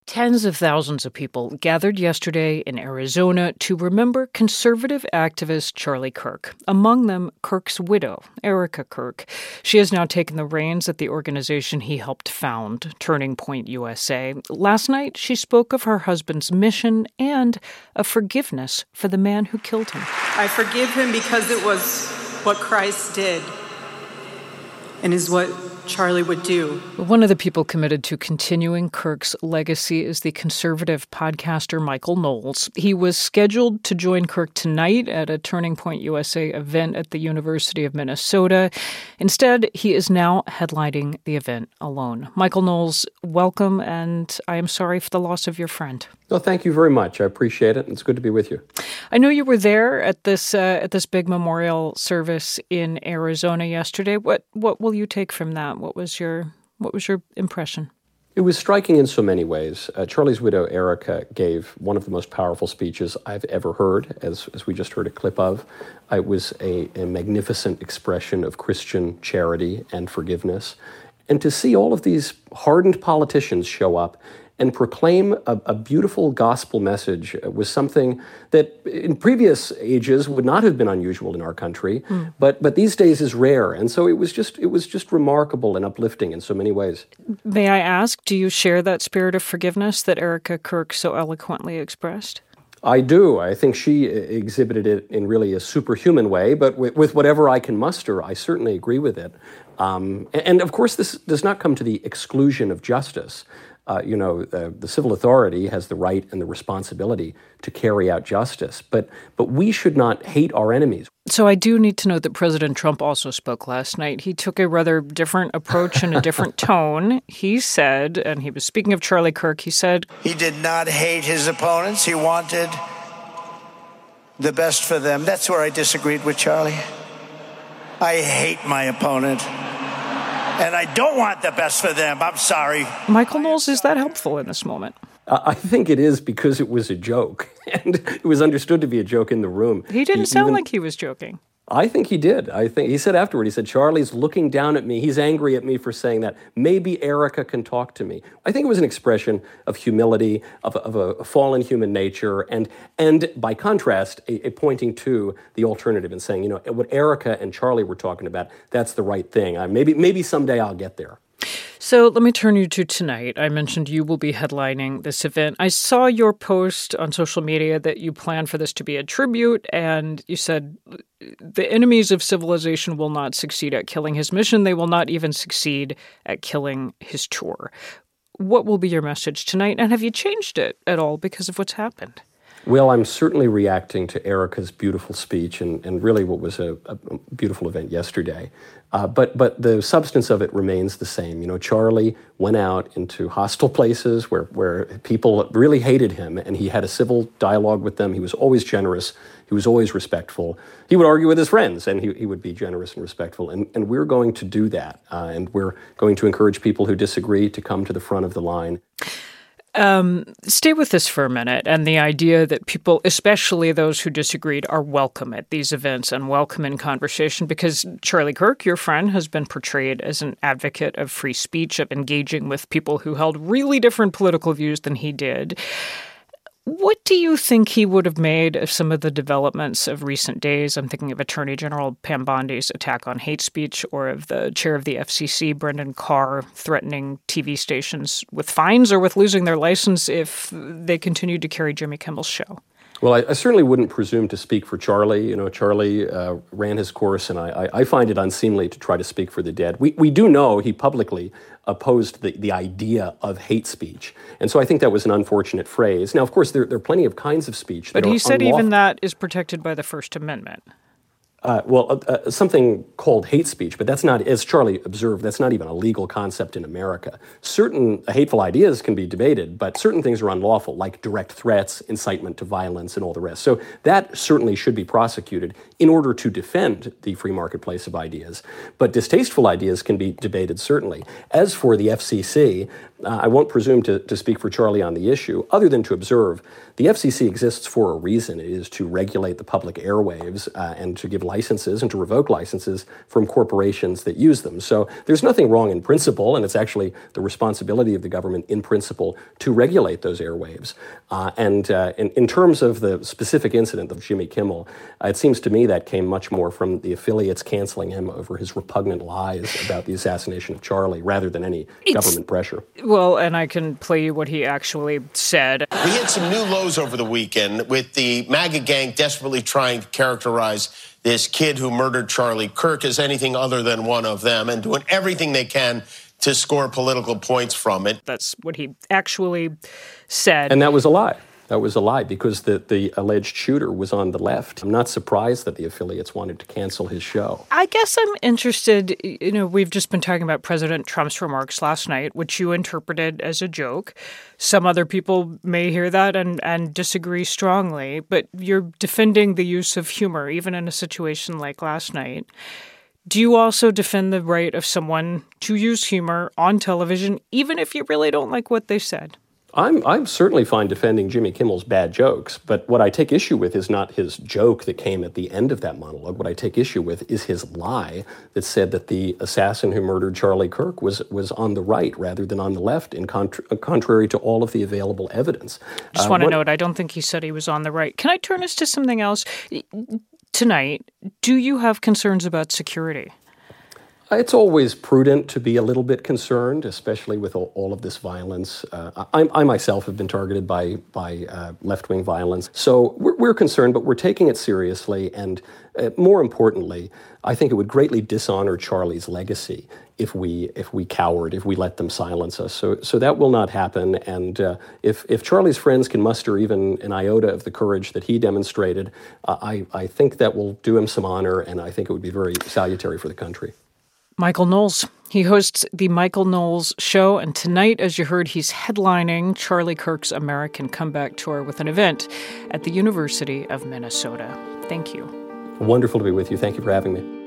Tens of thousands of people gathered yesterday in Arizona to remember conservative activist Charlie Kirk, among them Kirk's widow, Erica Kirk. She has now taken the reins at the organization he helped found, Turning Point USA. Last night, she spoke of her husband's mission and of forgiveness for the man who killed him. I forgive him because it was what Christ did and is what Charlie would do. One of the people committed to continuing Kirk's legacy is the conservative podcaster Michael Knowles. He was scheduled to join Kirk tonight at a Turning Point USA event at the University of Minnesota. Instead, he is now headlining the event alone. Michael Knowles, welcome, and I am sorry for the loss of your friend. Well, thank you very much. I appreciate it. It's good to be with you. I know you were there at this big memorial service in Arizona yesterday. What will you take from that? What was your impression? It was striking in so many ways. Charlie's widow, Erica, gave one of the most powerful speeches I've ever heard, as we just heard a clip of. It was a magnificent expression of Christian charity and forgiveness. And to see all of these hardened politicians show up and proclaim a beautiful gospel message was something that in previous ages would not have been unusual in our country, but these days is rare. And so it was just remarkable and uplifting in so many ways. May I ask, do you share that spirit of forgiveness that Erica Kirk so eloquently expressed? I do. I think she exhibited it in really a superhuman way, but with whatever I can muster, I certainly agree with it. And of course, this does not come to the exclusion of justice. The civil authority has the right and the responsibility to carry out justice, but we should not hate our enemies. So I do need to note that President Trump also spoke last night. He took a rather different approach and a different tone. He said, and he was speaking of Charlie Kirk, he said, he did not hate his opponents. He wanted the best for them. That's where I disagreed with Charlie. I hate my opponent. And I don't want the best for them. I'm sorry. Michael Knowles, is that helpful in this moment? I think it is because it was a joke. And it was understood to be a joke in the room. He didn't sound like he was joking. I think he did. I think he said afterward, he said, Charlie's looking down at me. He's angry at me for saying that. Maybe Erica can talk to me. I think it was an expression of humility, of a fallen human nature, and by contrast, a pointing to the alternative and saying, what Erica and Charlie were talking about, that's the right thing. Maybe someday I'll get there. So let me turn you to tonight. I mentioned you will be headlining this event. I saw your post on social media that you plan for this to be a tribute, and you said the enemies of civilization will not succeed at killing his mission. They will not even succeed at killing his tour. What will be your message tonight, and have you changed it at all because of what's happened? Well, I'm certainly reacting to Erica's beautiful speech and really what was a beautiful event yesterday. But the substance of it remains the same. Charlie went out into hostile places where people really hated him, and he had a civil dialogue with them. He was always generous. He was always respectful. He would argue with his friends, and he would be generous and respectful. And we're going to do that. And we're going to encourage people who disagree to come to the front of the line. Stay with this for a minute, and the idea that people, especially those who disagreed, are welcome at these events and welcome in conversation, because Charlie Kirk, your friend, has been portrayed as an advocate of free speech, of engaging with people who held really different political views than he did. What do you think he would have made of some of the developments of recent days? I'm thinking of Attorney General Pam Bondi's attack on hate speech, or of the chair of the FCC, Brendan Carr, threatening TV stations with fines or with losing their license if they continued to carry Jimmy Kimmel's show. Well, I certainly wouldn't presume to speak for Charlie. Charlie ran his course, and I find it unseemly to try to speak for the dead. We do know he publicly opposed the idea of hate speech. And so I think that was an unfortunate phrase. Now, of course, there are plenty of kinds of speech that are But he said unlawful. even that is protected by the First Amendment. Something called hate speech, but that's not, as Charlie observed, that's not even a legal concept in America. Certain hateful ideas can be debated, but certain things are unlawful, like direct threats, incitement to violence, and all the rest. So that certainly should be prosecuted in order to defend the free marketplace of ideas. But distasteful ideas can be debated, certainly. As for the FCC, I won't presume to speak for Charlie on the issue, other than to observe the FCC exists for a reason. It is to regulate the public airwaves and to give licenses and to revoke licenses from corporations that use them. So there's nothing wrong in principle, and it's actually the responsibility of the government in principle to regulate those airwaves. In terms of the specific incident of Jimmy Kimmel, it seems to me that came much more from the affiliates canceling him over his repugnant lies about the assassination of Charlie, rather than any government pressure. Well, and I can play you what he actually said. We had some new lows over the weekend with the MAGA gang desperately trying to characterize this kid who murdered Charlie Kirk as anything other than one of them and doing everything they can to score political points from it. That's what he actually said. And that was a lie. That was a lie because the alleged shooter was on the left. I'm not surprised that the affiliates wanted to cancel his show. I guess I'm interested, we've just been talking about President Trump's remarks last night, which you interpreted as a joke. Some other people may hear that and disagree strongly, but you're defending the use of humor, even in a situation like last night. Do you also defend the right of someone to use humor on television, even if you really don't like what they said? I'm certainly fine defending Jimmy Kimmel's bad jokes, but what I take issue with is not his joke that came at the end of that monologue. What I take issue with is his lie that said that the assassin who murdered Charlie Kirk was on the right rather than on the left, contrary to all of the available evidence. Just want to note, I don't think he said he was on the right. Can I turn us to something else? Tonight, do you have concerns about security? It's always prudent to be a little bit concerned, especially with all of this violence. I myself have been targeted by left-wing violence. So we're concerned, but we're taking it seriously. And more importantly, I think it would greatly dishonor Charlie's legacy if we cowered, if we let them silence us. So that will not happen. And if Charlie's friends can muster even an iota of the courage that he demonstrated, I think that will do him some honor, and I think it would be very salutary for the country. Michael Knowles. He hosts the Michael Knowles Show, and tonight, as you heard, he's headlining Charlie Kirk's American Comeback Tour with an event at the University of Minnesota. Thank you. Wonderful to be with you. Thank you for having me.